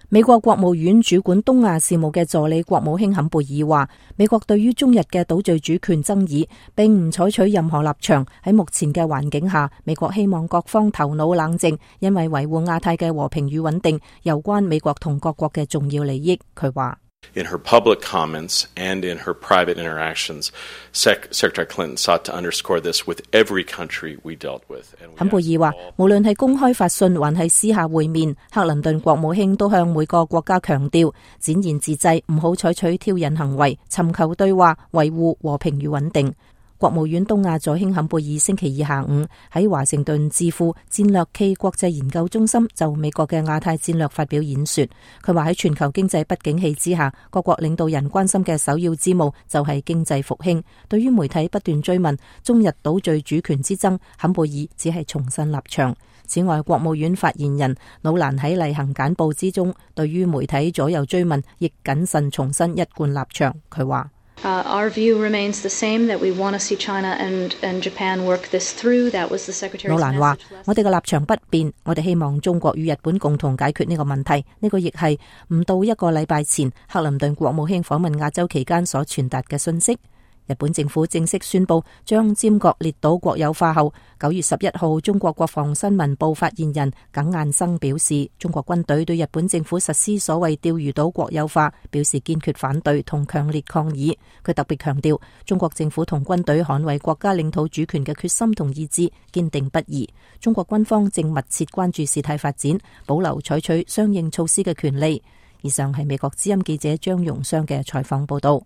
美國國務院主管東亞事務嘅助理國務卿坎貝爾話，美國對於中日嘅島嶼主權爭議並唔採取任何立場。喺目前嘅環境下，美國希望各方頭腦冷靜，因為維護亞太嘅和平與穩定有關美國同各國嘅重要利益。佢話 ：In her public comments and in her private interactions, Secretary Clinton sought to underscore this with every country we dealt with. 坎貝爾話，無論係公開發信還係私下會面，克林頓國務卿都向每個國家強調，展現自制，唔好採取挑釁行為，尋求對話，維護和平與穩定。國務院東亞助卿坎貝爾星期二下午喺華盛頓智庫戰略暨國際研究中心就美國嘅亞太戰略發表演說。佢話喺全球經濟不景氣之下，各國領導人關心嘅首要之務就係經濟復興。對於媒體不斷追問中日島嶼主權之爭，坎貝爾只係重申立場。此外，國務院發言人魯蘭喺例行簡報之中，對於媒體左右追問，亦謹慎重申一貫立場。佢話 ：Our view remains the same, that we want to see China and Japan work this through. That was the Secretary's message. 魯蘭話：我哋嘅立場不變，我哋希望中國與日本共同解決呢個問題。呢個亦係唔到一個禮拜前克林頓國務卿訪問亞洲期間所傳達嘅信息。日本政府正式宣布將尖閣列島國有化後，9月11號，中國國防新聞部發言人耿雁生表示，中國軍隊對日本政府實施所謂釣魚島國有化表示堅決反對同強烈抗議。佢特別強調，中國政府同軍隊捍衛國家領土主權嘅決心同意志堅定不移。中國軍方正密切關注事態發展，保留採取相應措施嘅權利。以上係美國之音記者張容湘嘅採訪報道。